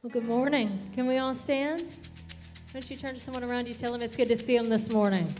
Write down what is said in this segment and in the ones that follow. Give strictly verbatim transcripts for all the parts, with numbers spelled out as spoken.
Well, good morning. Can we all stand? Why don't you turn to someone around you, tell them it's good to see them this morning.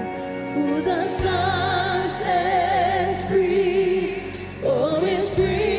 The sun sets free, oh, it's free.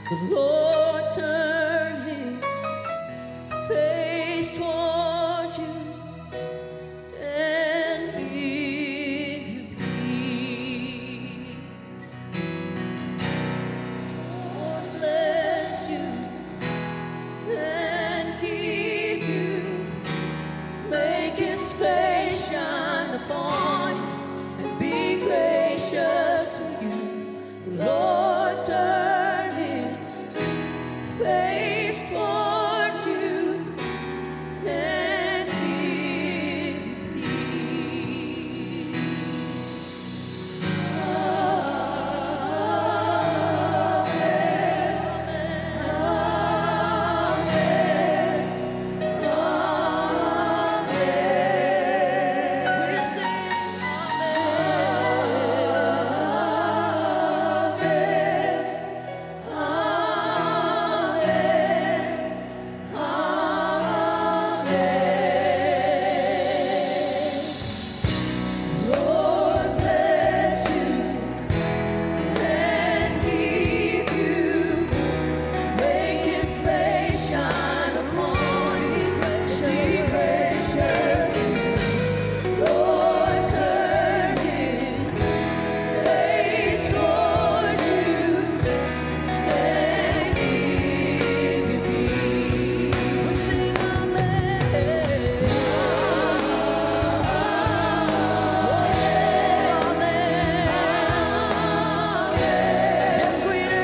The Lord turn his face toward you and give you peace. Lord bless you and keep you. Make his face shine upon you and be gracious to you. The Lord turn his face toward you and give you peace. Amen. Amen. Amen. We sing Lord bless you and keep you. Make his face shine upon you and be gracious to you. Lord turn his face toward you and give you peace. We sing amen. Yes, we do.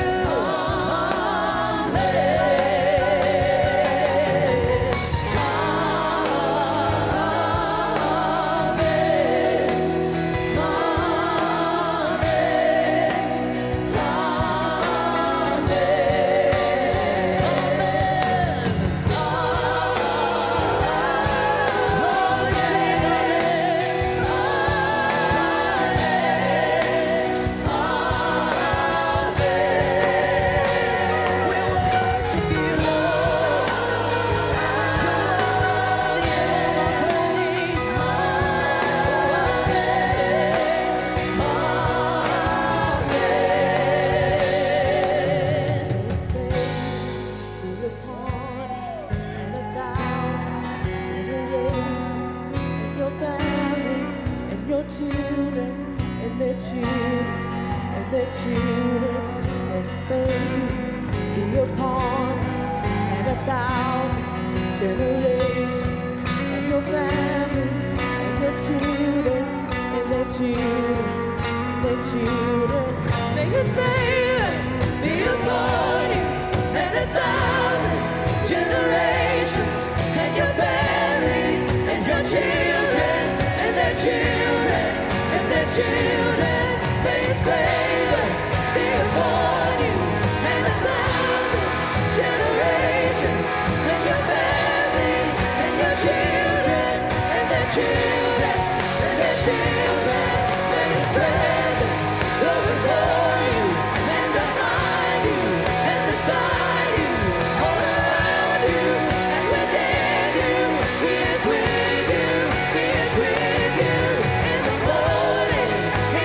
Children and their children and their children and faith be upon and a thousand generations and your family and your children and their children and their children. May His favor be upon you and a thousand generations and your family and your children and their children and their children. May His favor be upon you and a thousand generations and your family and your children and their children and their children. May His presence go before you and behind you and beside you, all around you and within you. He is with you. He is with you in the morning, in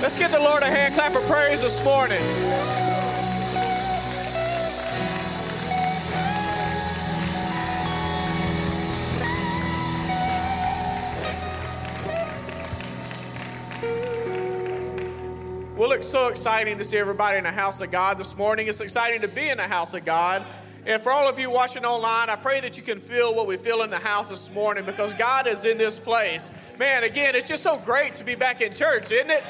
Let's give the Lord a hand clap of praise this morning. Well, it's so exciting to see everybody in the house of God this morning. It's exciting to be in the house of God. And for all of you watching online, I pray that you can feel what we feel in the house this morning, because God is in this place. Man, again, it's just so great to be back in church, isn't it?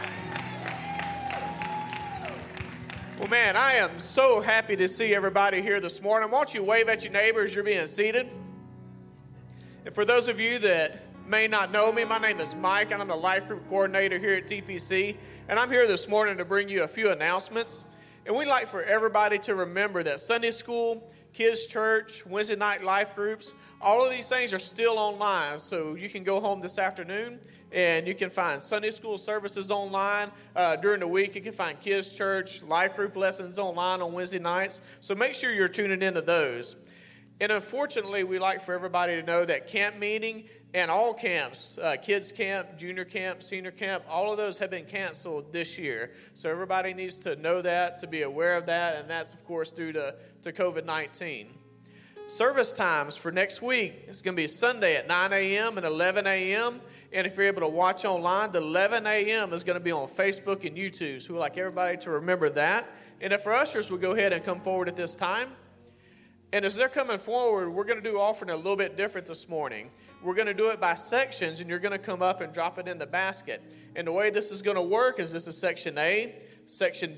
Well, man, I am so happy to see everybody here this morning. Why don't you wave at your neighbors? You're being seated. And for those of you that may not know me, my name is Mike, and I'm the life group coordinator here at T P C. And I'm here this morning to bring you a few announcements. And we'd like for everybody to remember that Sunday school, kids' church, Wednesday night life groups, all of these things are still online. So you can go home this afternoon and you can find Sunday school services online. Uh, during the week, you can find kids' church, life group lessons online on Wednesday nights. So make sure you're tuning into those. And unfortunately, we like for everybody to know that camp meeting and all camps, uh, kids camp, junior camp, senior camp, all of those have been canceled this year. So everybody needs to know that, to be aware of that, and that's, of course, due to, to covid nineteen. Service times for next week is going to be Sunday at nine a.m. and eleven a.m. And if you're able to watch online, the eleven a.m. is going to be on Facebook and YouTube. So we'd like everybody to remember that. And if our ushers would go ahead and come forward at this time. And as they're coming forward, we're going to do offering a little bit different this morning. We're going to do it by sections, and you're going to come up and drop it in the basket. And the way this is going to work is this is section A, section